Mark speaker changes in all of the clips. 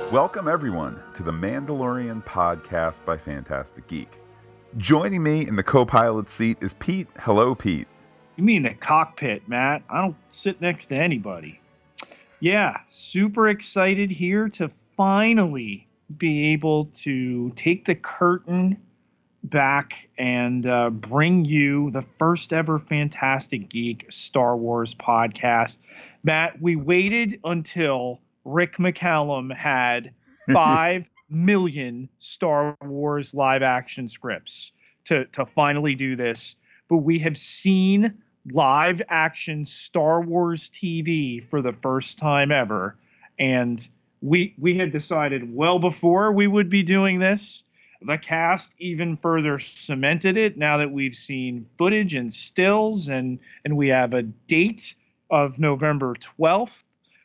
Speaker 1: Welcome, everyone, to the Mandalorian podcast by Fantastic Geek. Joining me in the co-pilot seat is Pete. Hello, Pete.
Speaker 2: You mean the cockpit, Matt? I don't sit next to anybody. Yeah, super excited here to finally be able to take the curtain back and bring you the first ever Fantastic Geek Star Wars podcast. Matt, we waited until Rick McCallum had 5 million Star Wars live action scripts to finally do this. But we have seen live action Star Wars TV for the first time ever. And we had decided well before we would be doing this. The cast even further cemented it now that we've seen footage and stills, and we have a date of November 12th.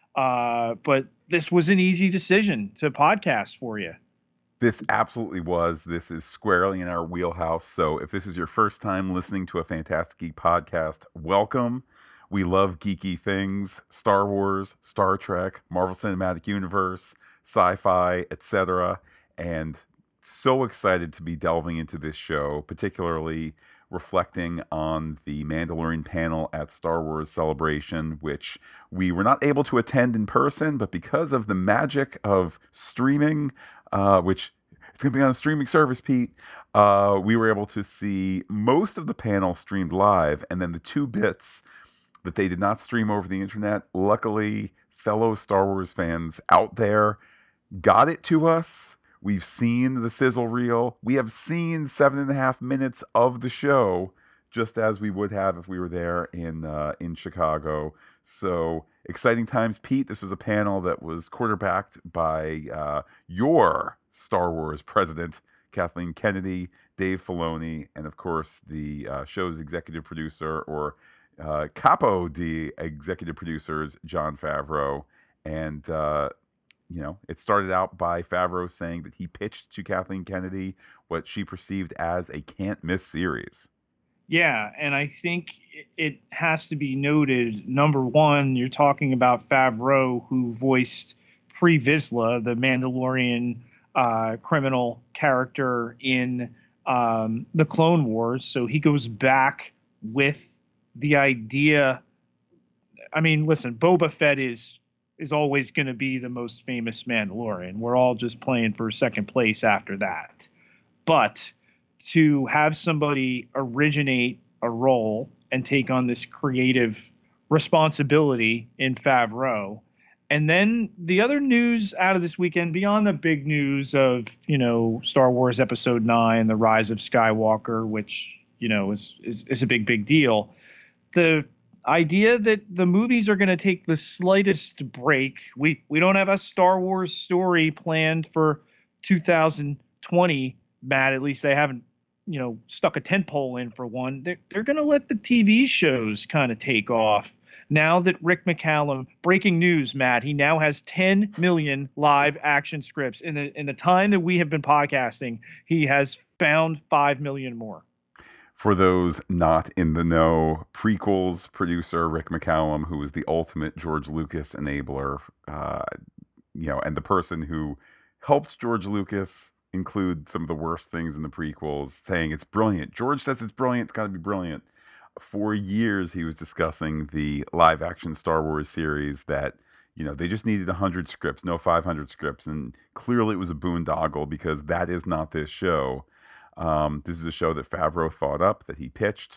Speaker 2: But this was an easy decision to podcast for you.
Speaker 1: This absolutely was. This is squarely in our wheelhouse. So if this is your first time listening to a Fantastic Geek podcast, welcome. We love geeky things, Star Wars, Star Trek, Marvel Cinematic Universe, sci-fi, etc. And so excited to be delving into this show, particularly reflecting on the Mandalorian panel at Star Wars Celebration, which we were not able to attend in person, but because of the magic of streaming, which it's going to be on a streaming service, Pete, we were able to see most of the panel streamed live, and then the two bits that they did not stream over the internet, luckily, fellow Star Wars fans out there got it to us. We've seen the sizzle reel. We have seen 7.5 minutes of the show, just as we would have if we were there in Chicago. So exciting times, Pete. This was a panel that was quarterbacked by your Star Wars president, Kathleen Kennedy, Dave Filoni, and of course the show's executive producer, or capo de executive producers, Jon Favreau. And it started out by Favreau saying that he pitched to Kathleen Kennedy what she perceived as a can't-miss series.
Speaker 2: Yeah, and I think it has to be noted, number one, you're talking about Favreau, who voiced Pre Vizsla, the Mandalorian criminal character in the Clone Wars. So he goes back with the idea. I mean, listen, Boba Fett is always going to be the most famous Mandalorian. We're all just playing for second place after that. But to have somebody originate a role and take on this creative responsibility in Favreau. And then the other news out of this weekend, beyond the big news of, Star Wars Episode 9, The Rise of Skywalker, which, is a big deal. The idea that the movies are going to take the slightest break. We don't have a Star Wars story planned for 2020, Matt. At least they haven't, stuck a tentpole in for one. They're going to let the TV shows kind of take off. Now that Rick McCallum, breaking news, Matt, he now has 10 million live action scripts. In the time that we have been podcasting, he has found 5 million more.
Speaker 1: For those not in the know, prequels producer Rick McCallum, who was the ultimate George Lucas enabler, and the person who helped George Lucas include some of the worst things in the prequels, saying it's brilliant. George says it's brilliant. It's got to be brilliant. For years, he was discussing the live action Star Wars series that, they just needed 100 scripts, no 500 scripts. And clearly it was a boondoggle, because that is not this show. This is a show that Favreau thought up, that he pitched.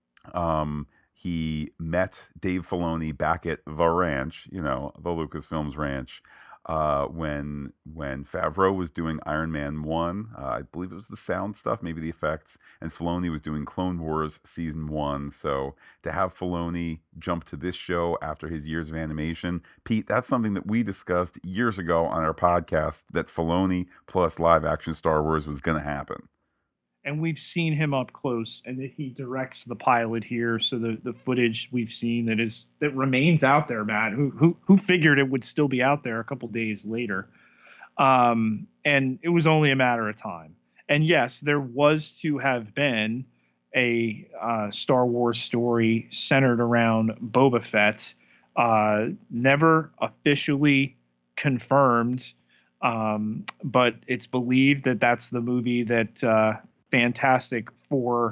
Speaker 1: He met Dave Filoni back at the ranch, the Lucasfilms ranch, when Favreau was doing Iron Man 1. I believe it was the sound stuff, maybe the effects, and Filoni was doing Clone Wars Season 1. So to have Filoni jump to this show after his years of animation, Pete, that's something that we discussed years ago on our podcast, that Filoni plus live action Star Wars was going to happen.
Speaker 2: And we've seen him up close, and that he directs the pilot here. So the footage we've seen that remains out there, Matt. Who figured it would still be out there a couple days later? And it was only a matter of time. And yes, there was to have been a Star Wars story centered around Boba Fett. Never officially confirmed. But it's believed that that's the movie that Fantastic Four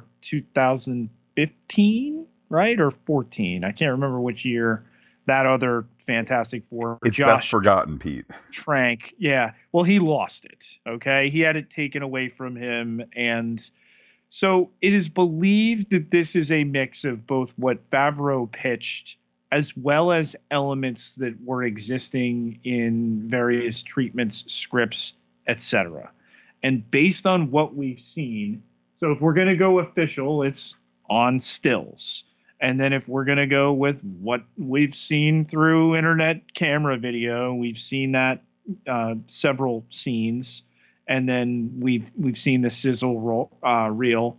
Speaker 2: 2015, right? Or 14. I can't remember which year that other Fantastic Four,
Speaker 1: It's best
Speaker 2: Josh
Speaker 1: forgotten, Pete.
Speaker 2: Trank. Yeah. Well, he lost it. Okay. He had it taken away from him. And so it is believed that this is a mix of both what Favreau pitched as well as elements that were existing in various treatments, scripts, etc. And based on what we've seen, so if we're going to go official, it's on stills. And then if we're going to go with what we've seen through internet camera video, we've seen that several scenes, and then we've seen the reel.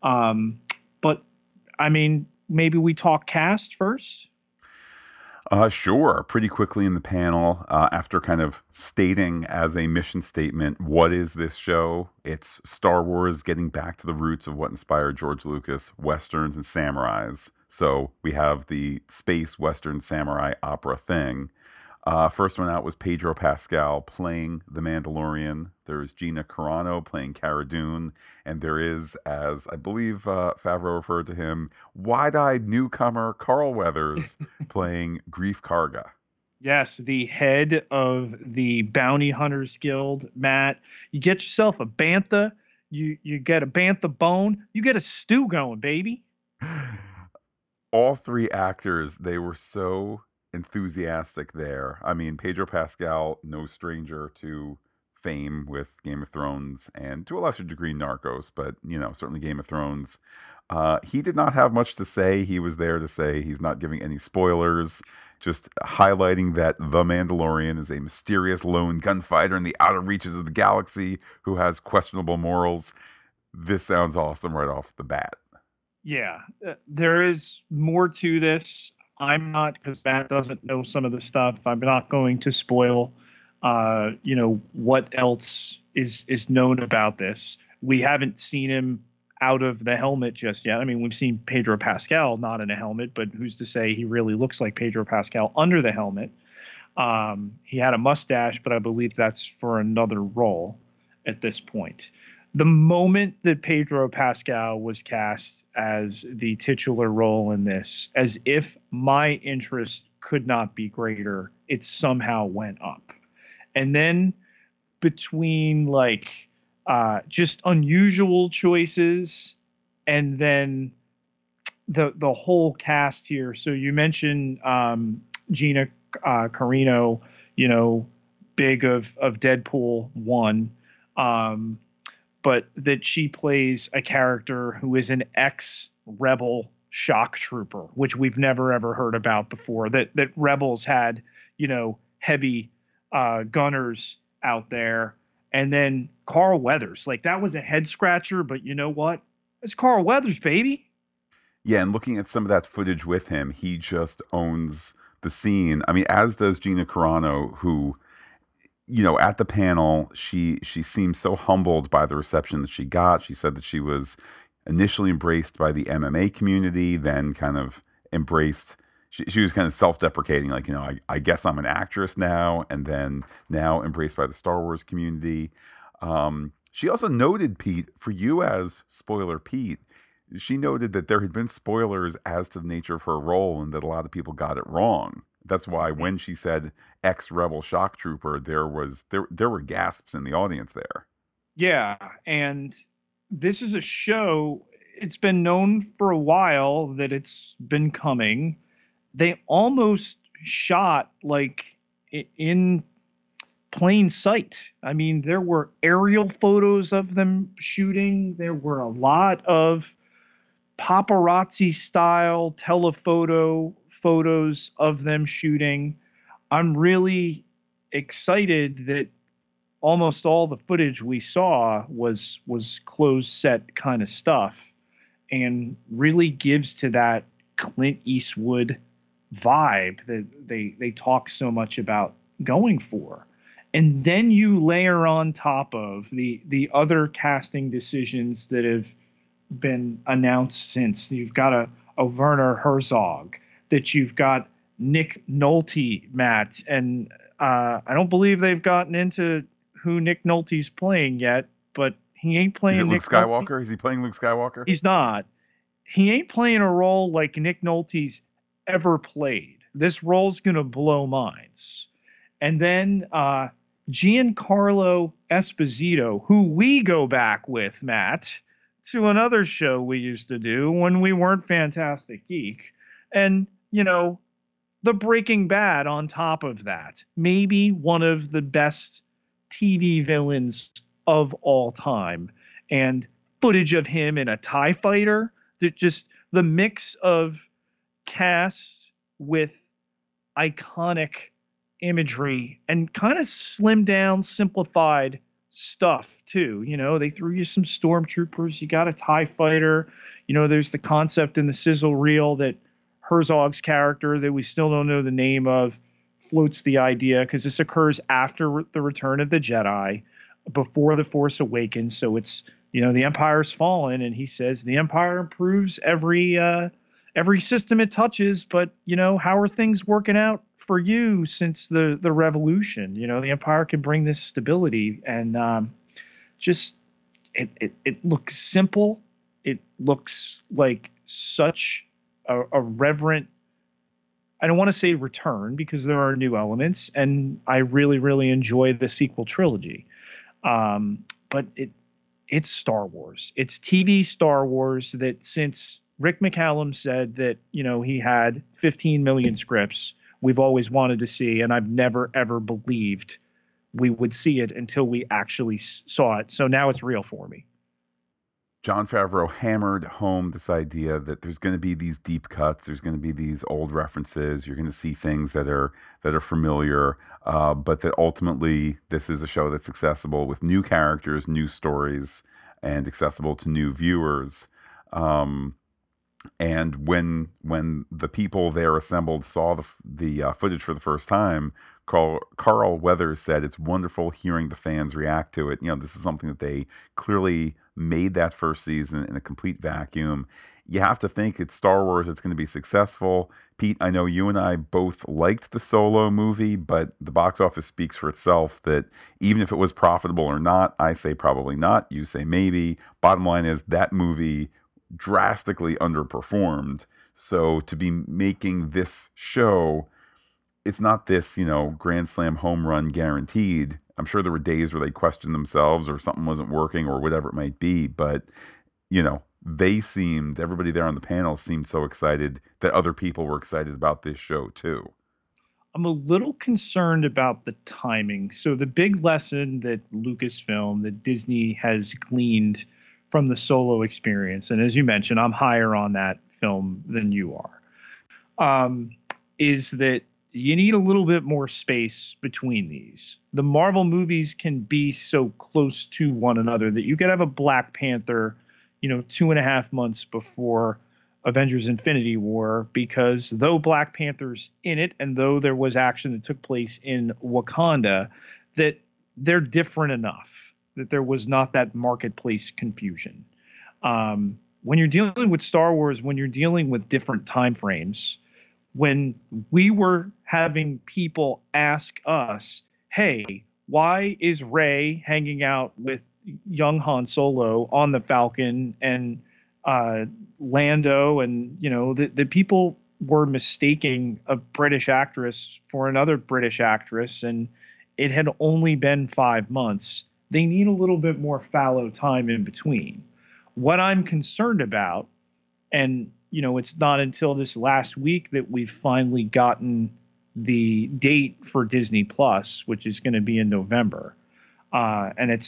Speaker 2: But I mean, maybe we talk cast first.
Speaker 1: Sure. Pretty quickly in the panel, after kind of stating as a mission statement, what is this show? It's Star Wars getting back to the roots of what inspired George Lucas, Westerns and samurais. So we have the space Western samurai opera thing. First one out was Pedro Pascal playing the Mandalorian. There's Gina Carano playing Cara Dune. And there is, as I believe Favreau referred to him, wide-eyed newcomer Carl Weathers playing Grief Karga.
Speaker 2: Yes, the head of the Bounty Hunters Guild, Matt. You get yourself a bantha, you get a bantha bone, you get a stew going, baby.
Speaker 1: All three actors, they were so enthusiastic there. I mean, Pedro Pascal, no stranger to fame with Game of Thrones and to a lesser degree Narcos, but certainly Game of Thrones. He did not have much to say. He was there to say he's not giving any spoilers, just highlighting that the Mandalorian is a mysterious lone gunfighter in the outer reaches of the galaxy who has questionable morals. This sounds awesome right off the bat.
Speaker 2: Yeah, there is more to this. I'm not, because Matt doesn't know some of the stuff. I'm not going to spoil, what else is known about this. We haven't seen him out of the helmet just yet. I mean, we've seen Pedro Pascal not in a helmet, but who's to say he really looks like Pedro Pascal under the helmet? He had a mustache, but I believe that's for another role at this point. The moment that Pedro Pascal was cast as the titular role in this, as if my interest could not be greater, it somehow went up. And then between just unusual choices and then the whole cast here. So you mentioned Gina Carano, big of Deadpool 1. But that she plays a character who is an ex-rebel shock trooper, which we've never ever heard about before. That rebels had, heavy gunners out there, and then Carl Weathers, that was a head scratcher. But you know what? It's Carl Weathers, baby.
Speaker 1: Yeah, and looking at some of that footage with him, he just owns the scene. I mean, as does Gina Carano, who at the panel, she seemed so humbled by the reception that she got. She said that she was initially embraced by the MMA community, then kind of embraced. She was kind of self-deprecating, I guess I'm an actress now, and then now embraced by the Star Wars community. She also noted, Pete, for you as spoiler Pete, she noted that there had been spoilers as to the nature of her role and that a lot of people got it wrong. That's why when she said ex-rebel shock trooper, there were gasps in the audience there.
Speaker 2: Yeah, and this is a show. It's been known for a while that it's been coming. They almost shot in plain sight. I mean, there were aerial photos of them shooting. There were a lot of paparazzi style telephoto photos of them shooting. I'm really excited that almost all the footage we saw was closed set kind of stuff, and really gives to that Clint Eastwood vibe that they talk so much about going for. And then you layer on top of the other casting decisions that have been announced since. You've got a Werner Herzog, that you've got Nick Nolte, Matt, and I don't believe they've gotten into who Nick Nolte's playing yet, but he ain't playing
Speaker 1: Is it Luke
Speaker 2: Nick Nolte.
Speaker 1: Skywalker? Is he playing Luke Skywalker?
Speaker 2: He's not. He ain't playing a role like Nick Nolte's ever played. This role's going to blow minds. And then Giancarlo Esposito, who we go back with, Matt, to another show we used to do when we weren't Fantastic Geek. And, the Breaking Bad on top of that. Maybe one of the best TV villains of all time. And footage of him in a TIE fighter. Just the mix of cast with iconic imagery and kind of slimmed down, simplified stuff too. They threw you some stormtroopers, you got a TIE fighter, there's the concept in the sizzle reel that Herzog's character that we still don't know the name of floats the idea, because this occurs after the Return of the Jedi, before the Force Awakens. So it's, the Empire's fallen, and he says the Empire improves every system it touches, but how are things working out for you since the revolution? The Empire can bring this stability, and just it looks simple. It looks like such a reverent, I don't want to say return, because there are new elements, and I really, really enjoy the sequel trilogy. But it's Star Wars. It's TV Star Wars that, since Rick McCallum said that, he had 15 million scripts, we've always wanted to see, and I've never, ever believed we would see it until we actually saw it. So now it's real for me.
Speaker 1: Jon Favreau hammered home this idea that there's going to be these deep cuts, there's going to be these old references, you're going to see things that are familiar, but that ultimately this is a show that's accessible with new characters, new stories, and accessible to new viewers. And when the people there assembled saw the footage for the first time, Carl Weathers said it's wonderful hearing the fans react to it. This is something that they clearly made that first season in a complete vacuum. You have to think it's Star Wars, it's going to be successful. Pete, I know you and I both liked the Solo movie, but the box office speaks for itself, that even if it was profitable or not, I say probably not, you say maybe. Bottom line is that movie drastically underperformed. So to be making this show, it's not this, grand slam home run guaranteed. I'm sure there were days where they questioned themselves or something wasn't working or whatever it might be. But, everybody there on the panel seemed so excited that other people were excited about this show too.
Speaker 2: I'm a little concerned about the timing. So the big lesson that Lucasfilm, that Disney has gleaned from the Solo experience, and as you mentioned, I'm higher on that film than you are, is that you need a little bit more space between these. The Marvel movies can be so close to one another that you could have a Black Panther, 2.5 months before Avengers Infinity War, because though Black Panther's in it, and though there was action that took place in Wakanda, that they're different enough that there was not that marketplace confusion. When you're dealing with Star Wars, when you're dealing with different time frames, when we were having people ask us, hey, why is Rey hanging out with young Han Solo on the Falcon, and Lando, and the people were mistaking a British actress for another British actress, and it had only been 5 months. They need a little bit more fallow time in between. What I'm concerned about, and it's not until this last week that we've finally gotten the date for Disney Plus, which is going to be in November, and it's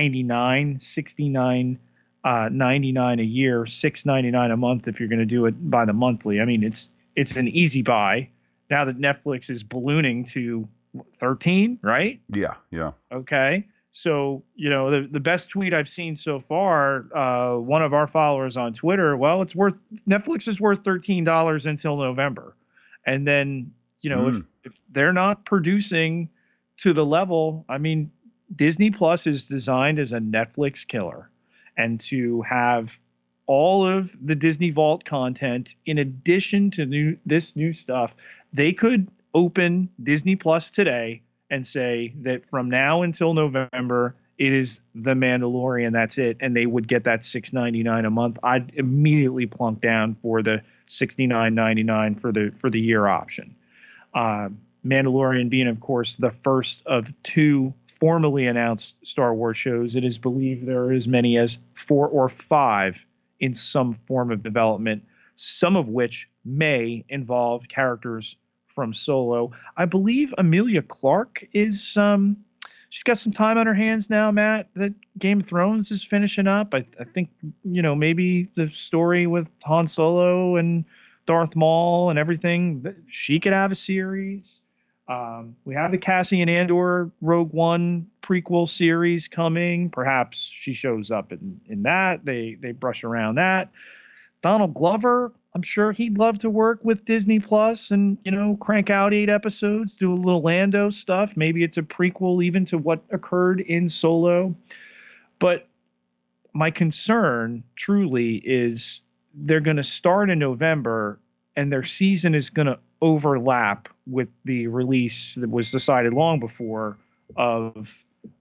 Speaker 2: $69.99 a year, $6.99 a month if you're going to do it by the monthly. I mean, it's an easy buy now that Netflix is ballooning to 13, right?
Speaker 1: Yeah.
Speaker 2: Okay. So, the best tweet I've seen so far, one of our followers on Twitter, Netflix is worth $13 until November. And then, if they're not producing to the level, I mean, Disney Plus is designed as a Netflix killer. And to have all of the Disney Vault content in addition to this new stuff, they could open Disney Plus today and say that from now until November, it is The Mandalorian. That's it, and they would get that $6.99 a month. I'd immediately plunk down for the $69.99 for the year option. Mandalorian being, of course, the first of two formally announced Star Wars shows. It is believed there are as many as 4 or 5 in some form of development, some of which may involve characters from Solo. I believe Emilia Clarke is she's got some time on her hands now, Matt, that Game of Thrones is finishing up. I think, maybe the story with Han Solo and Darth Maul and everything, she could have a series. We have the Cassian Andor Rogue One prequel series coming. Perhaps she shows up in that. They brush around that. Donald Glover, I'm sure he'd love to work with Disney Plus and, crank out 8 episodes, do a little Lando stuff. Maybe it's a prequel even to what occurred in Solo. But my concern truly is they're going to start in November and their season is going to overlap with the release that was decided long before of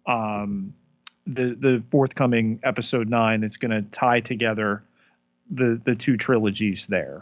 Speaker 2: the forthcoming episode 9 that's going to tie together the two trilogies there.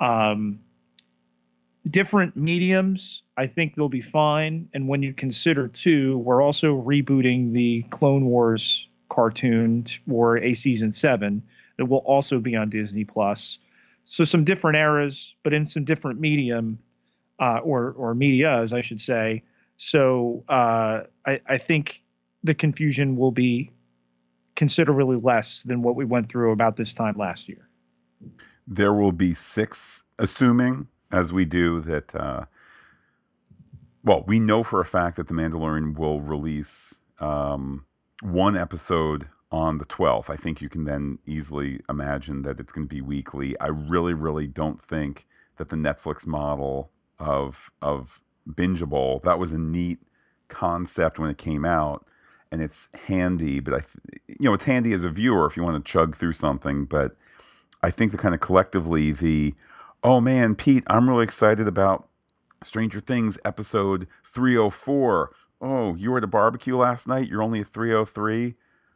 Speaker 2: Different mediums, I think they'll be fine. And when you consider too, we're also rebooting the Clone Wars cartoon for a season 7 that will also be on Disney Plus. So some different eras, but in some different medium, or medias, I should say. So I think the confusion will be considerably less than what we went through about this time last year.
Speaker 1: There will be 6, assuming, as we do, that, we know for a fact that The Mandalorian will release 1 episode on the 12th. I think you can then easily imagine that it's going to be weekly. I really, really don't think that the Netflix model of bingeable, that was a neat concept when it came out, and it's handy, but it's handy as a viewer if you want to chug through something, but I think the kind of collectively oh man, Pete, I'm really excited about Stranger Things episode 304. Oh, you were at a barbecue last night? You're only at 303?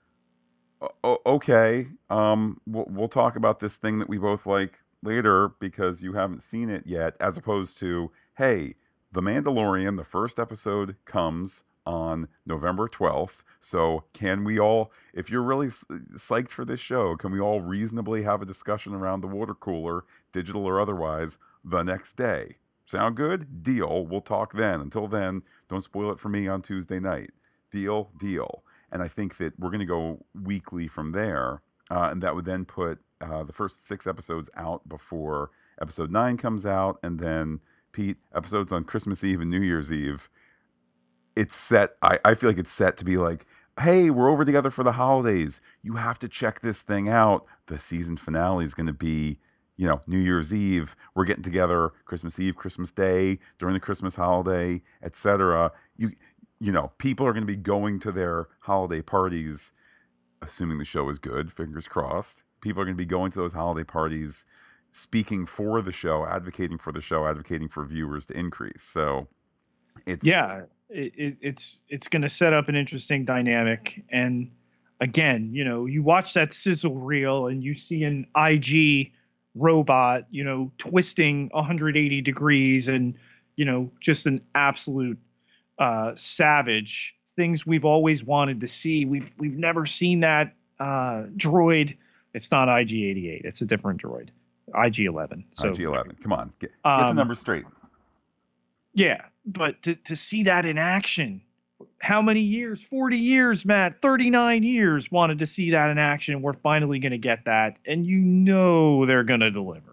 Speaker 1: Okay. We'll talk about this thing that we both like later because you haven't seen it yet, as opposed to, hey, The Mandalorian, the first episode comes on November 12th. So can we all, if you're really psyched for this show, can we all reasonably have a discussion around the water cooler, digital or otherwise, the next day? Sound good? Deal. We'll talk then. Until then, don't spoil it for me on Tuesday night. Deal. And I think that we're going to go weekly from there. And that would then put the first 6 episodes out before episode 9 comes out. And then, Pete, episodes on Christmas Eve and New Year's Eve. It's set. I feel like it's set to be like, hey, we're over together for the holidays. You have to check this thing out. The season finale is going to be, New Year's Eve. We're getting together Christmas Eve, Christmas Day, during the Christmas holiday, etc. People are going to be going to their holiday parties, assuming the show is good, fingers crossed. People are going to be going to those holiday parties, speaking for the show, advocating for the show, advocating for viewers to increase. So it's
Speaker 2: it's going to set up an interesting dynamic. And again, you watch that sizzle reel and you see an IG robot, twisting 180 degrees and, just an absolute savage. Things we've always wanted to see. We've never seen that droid. It's not IG-88. It's a different droid. IG-11. So
Speaker 1: IG-11. Come on, get the numbers straight.
Speaker 2: Yeah, but to see that in action, how many years? 40 years, Matt. 39 years wanted to see that in action. We're finally going to get that, and they're going to deliver.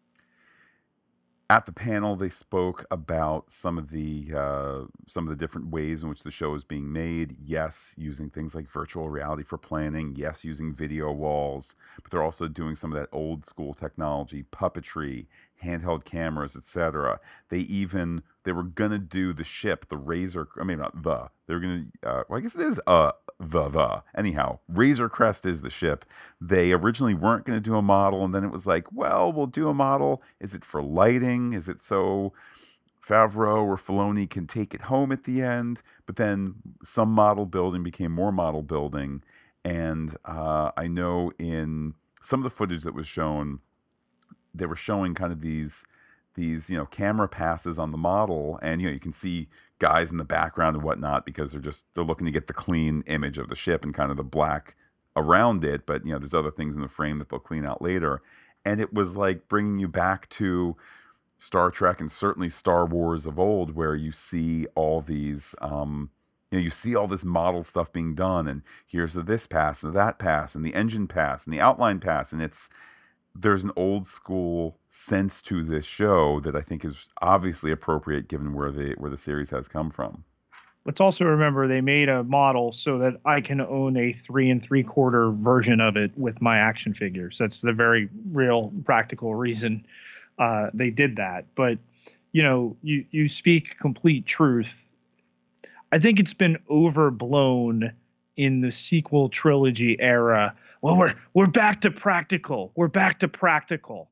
Speaker 1: At the panel, they spoke about some of the different ways in which the show is being made. Yes, using things like virtual reality for planning. Yes, using video walls. But they're also doing some of that old school technology, puppetry, handheld cameras, etc. They were gonna do the ship, the Razor. I mean, not the. They were gonna. I guess it is the. Anyhow, Razor Crest is the ship. They originally weren't gonna do a model, and then it was like, well, we'll do a model. Is it for lighting? Is it so Favreau or Filoni can take it home at the end, but then some model building became more model building. And I know in some of the footage that was shown, they were showing kind of these camera passes on the model, and you can see guys in the background and whatnot because they're looking to get the clean image of the ship and kind of the black around it. But there's other things in the frame that they'll clean out later, and it was like bringing you back to Star Trek and certainly Star Wars of old, where you see all these, you see all this model stuff being done, and here's this pass and that pass and the engine pass and the outline pass, and there's an old school sense to this show that I think is obviously appropriate given where the series has come from.
Speaker 2: Let's also remember they made a model so that I can own a 3 3/4 version of it with my action figures. That's the very real practical reason they did that. But you speak complete truth. I think it's been overblown in the sequel trilogy era. Well, we're back to practical. We're back to practical.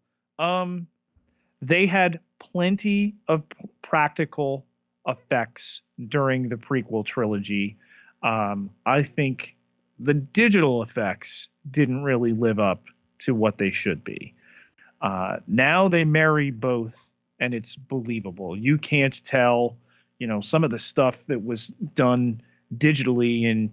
Speaker 2: They had plenty of practical effects during the prequel trilogy. I think the digital effects didn't really live up to what they should be. Now they marry both, and it's believable. You can't tell, some of the stuff that was done digitally in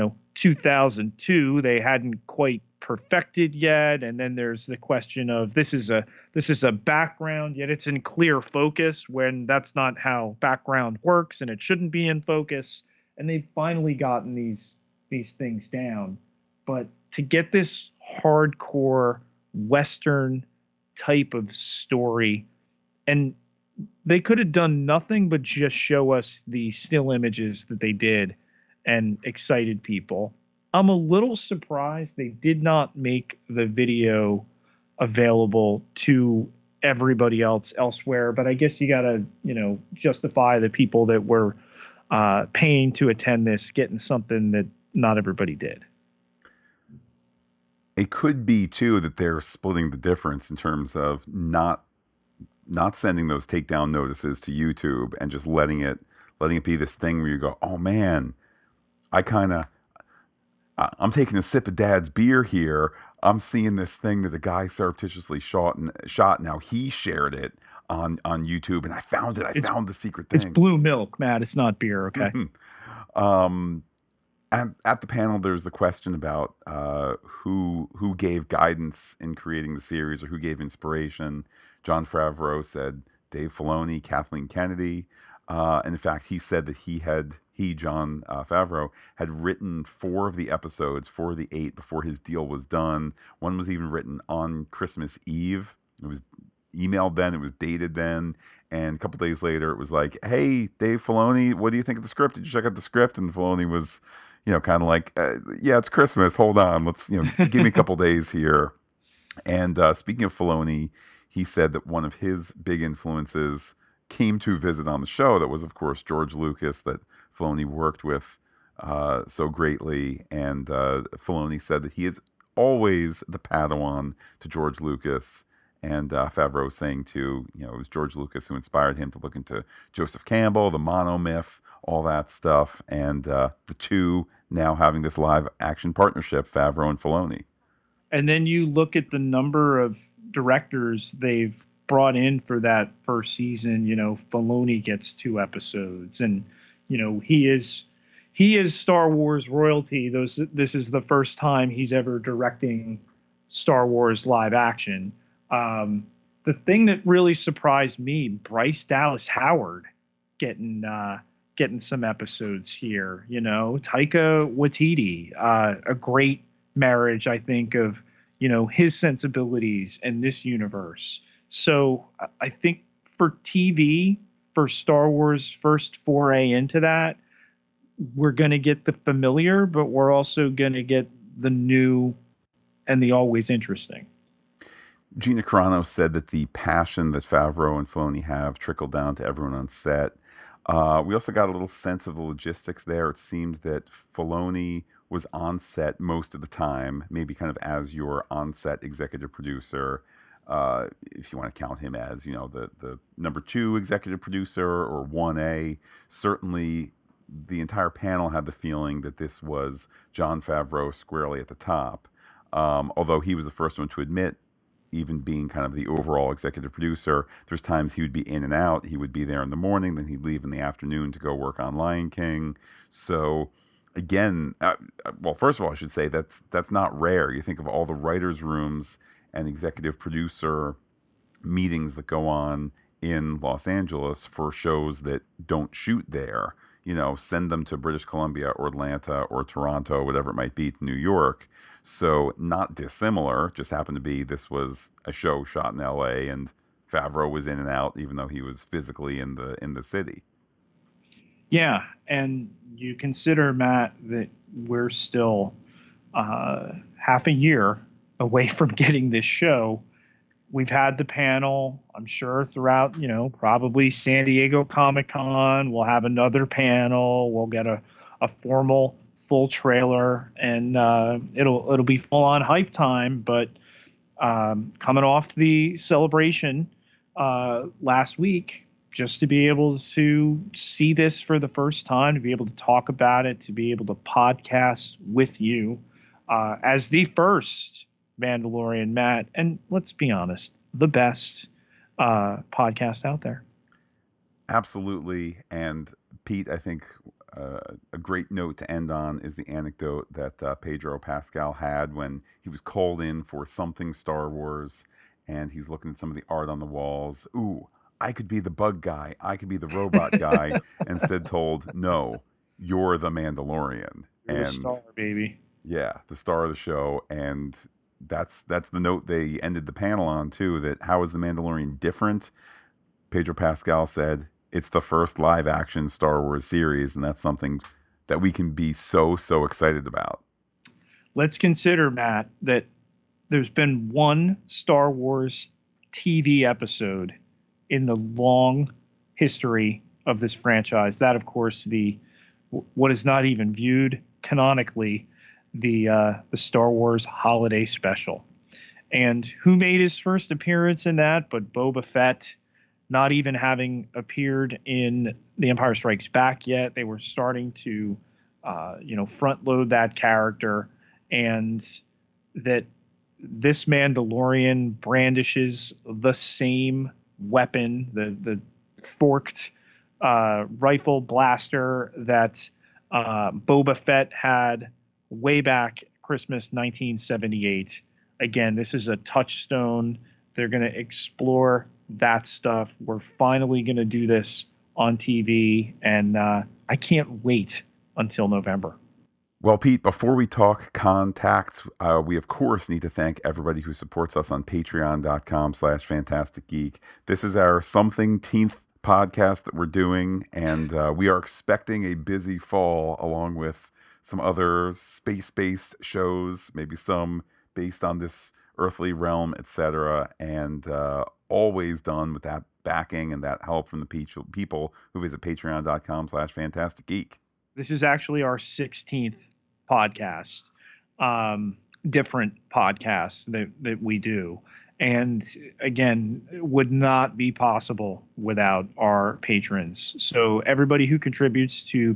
Speaker 2: 2002 they hadn't quite perfected yet, and then there's the question of this is a background, yet it's in clear focus when that's not how background works, and it shouldn't be in focus. And they've finally gotten these things down. But to get this hardcore Western type of story, and they could have done nothing but just show us the still images that they did and excited people. I'm a little surprised they did not make the video available to everybody else elsewhere, but I guess you got to, justify the people that were paying to attend this getting something that not everybody did.
Speaker 1: It could be too that they're splitting the difference in terms of not sending those takedown notices to YouTube and just letting it be this thing where you go, oh man, I'm taking a sip of Dad's beer here. I'm seeing this thing that the guy surreptitiously shot. Now he shared it on YouTube, and I found it. I found the secret thing.
Speaker 2: It's blue milk, Matt. It's not beer. Okay.
Speaker 1: And at the panel, there's the question about who gave guidance in creating the series or who gave inspiration. Jon Favreau said Dave Filoni, Kathleen Kennedy. And in fact, he said that Jon Favreau, had written 4 of the episodes, 4 of the 8, before his deal was done. One was even written on Christmas Eve. It was emailed then, it was dated then, and a couple days later, it was like, hey, Dave Filoni, what do you think of the script? Did you check out the script? And Filoni was, kind of like, yeah, it's Christmas. Hold on. Let's, give me a couple days here. And speaking of Filoni, he said that one of his big influences came to visit on the show. That was, of course, George Lucas, that Filoni worked with so greatly. And Filoni said that he is always the Padawan to George Lucas. And Favreau saying too, it was George Lucas who inspired him to look into Joseph Campbell, the monomyth, all that stuff. And the two now having this live action partnership, Favreau and Filoni.
Speaker 2: And then you look at the number of directors they've brought in for that first season. Filoni gets 2 episodes, and he is Star Wars royalty. This is the first time he's ever directing Star Wars live action. The thing that really surprised me, Bryce Dallas Howard getting some episodes here. Taika Waititi, a great marriage, I think, of his sensibilities and this universe. So I think for TV, for Star Wars' first foray into that, we're going to get the familiar, but we're also going to get the new and the always interesting.
Speaker 1: Gina Carano said that the passion that Favreau and Filoni have trickled down to everyone on set. We also got a little sense of the logistics there. It seemed that Filoni was on set most of the time, maybe kind of as your on-set executive producer. if you want to count him as, the number two executive producer or 1A. Certainly, the entire panel had the feeling that this was Jon Favreau squarely at the top. Although he was the first one to admit, even being kind of the overall executive producer, there's times he would be in and out. He would be there in the morning, then he'd leave in the afternoon to go work on Lion King. So again, well, first of all, I should say that's not rare. You think of all the writers' rooms and executive producer meetings that go on in Los Angeles for shows that don't shoot there. Send them to British Columbia or Atlanta or Toronto, whatever it might be, to New York. So not dissimilar. Just happened to be this was a show shot in L.A. and Favreau was in and out, even though he was physically in the city.
Speaker 2: Yeah, and you consider, Matt, that we're still half a year away from getting this show. We've had the panel, I'm sure, throughout, probably San Diego Comic-Con. We'll have another panel. We'll get a formal full trailer, and it'll be full on hype time. But coming off the celebration last week, just to be able to see this for the first time, to be able to talk about it, to be able to podcast with you as the first Mandalorian, Matt, and let's be honest, the best podcast out there.
Speaker 1: Absolutely. And Pete, I think a great note to end on is the anecdote that Pedro Pascal had when he was called in for something Star Wars, and he's looking at some of the art on the walls. Ooh, I could be the bug guy. I could be the robot guy. Instead told, no, you're the Mandalorian.
Speaker 2: You're the star, baby.
Speaker 1: Yeah, the star of the show. And that's the note they ended the panel on too, that how is the Mandalorian different? Pedro Pascal said it's the first live action Star Wars series, and that's something that we can be so excited about.
Speaker 2: Let's consider, Matt, that there's been one Star Wars TV episode in the long history of this franchise. That, of course, what is not even viewed canonically, the Star Wars Holiday Special. And who made his first appearance in that but Boba Fett, not even having appeared in The Empire Strikes Back yet. They were starting to, front load that character, and that this Mandalorian brandishes the same weapon, the forked rifle blaster that Boba Fett had way back Christmas 1978. Again, this is a touchstone. They're going to explore that stuff. We're finally going to do this on TV, and I can't wait until November.
Speaker 1: Well, Pete, before we talk contacts, we of course need to thank everybody who supports us on patreon.com/fantasticgeek. This is our something-teenth podcast that we're doing, and we are expecting a busy fall along with some other space-based shows, maybe some based on this earthly realm, etc., and always done with that backing and that help from the people who visit patreon.com/fantasticgeek.
Speaker 2: This is actually our 16th podcast, different podcasts that we do. And again, would not be possible without our patrons. So everybody who contributes to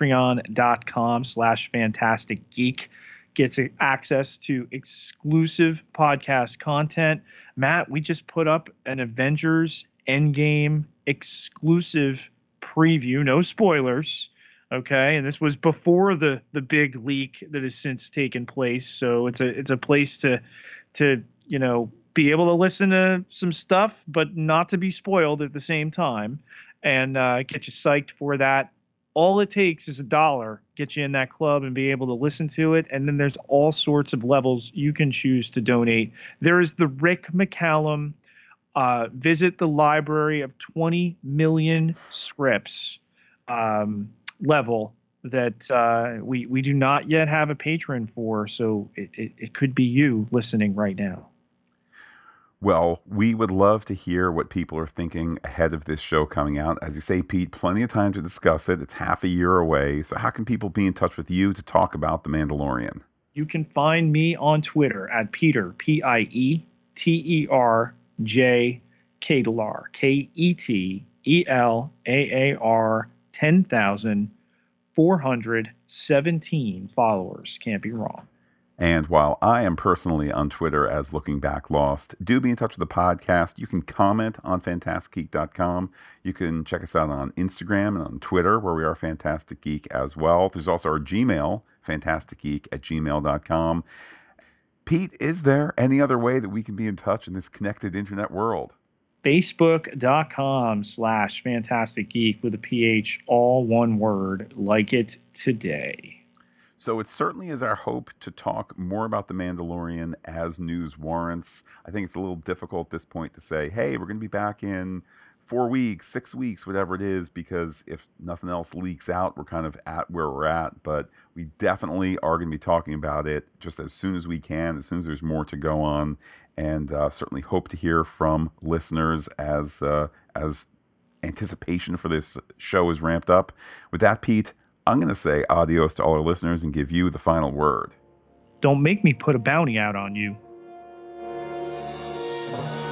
Speaker 2: patreon.com/fantasticgeek gets access to exclusive podcast content. Matt, we just put up an Avengers Endgame exclusive preview, no spoilers. Okay, and this was before the big leak that has since taken place. So it's a place to be able to listen to some stuff, but not to be spoiled at the same time, and get you psyched for that. All it takes is $1, get you in that club and be able to listen to it. And then there's all sorts of levels you can choose to donate. There is the Rick McCallum visit the library of 20 million scripts level that we do not yet have a patron for. So it could be you listening right now.
Speaker 1: Well, we would love to hear what people are thinking ahead of this show coming out. As you say, Pete, plenty of time to discuss it. It's half a year away. So how can people be in touch with you to talk about The Mandalorian?
Speaker 2: You can find me on Twitter at Peter, Pieter J. Ketelar, Ketelar, 10,417 followers. Can't be wrong.
Speaker 1: And while I am personally on Twitter as Looking Back Lost, do be in touch with the podcast. You can comment on fantasticgeek.com. You can check us out on Instagram and on Twitter, where we are Fantastic Geek as well. There's also our Gmail, fantasticgeek@gmail.com. Pete, is there any other way that we can be in touch in this connected internet world?
Speaker 2: Facebook.com/Fantastic Geek with a PH, all one word, like it today.
Speaker 1: So it certainly is our hope to talk more about The Mandalorian as news warrants. I think it's a little difficult at this point to say, hey, we're going to be back in 4 weeks, 6 weeks, whatever it is, because if nothing else leaks out, we're kind of at where we're at. But we definitely are going to be talking about it just as soon as we can, as soon as there's more to go on, and certainly hope to hear from listeners as anticipation for this show is ramped up. With that, Pete, I'm going to say adios to all our listeners and give you the final word.
Speaker 2: Don't make me put a bounty out on you.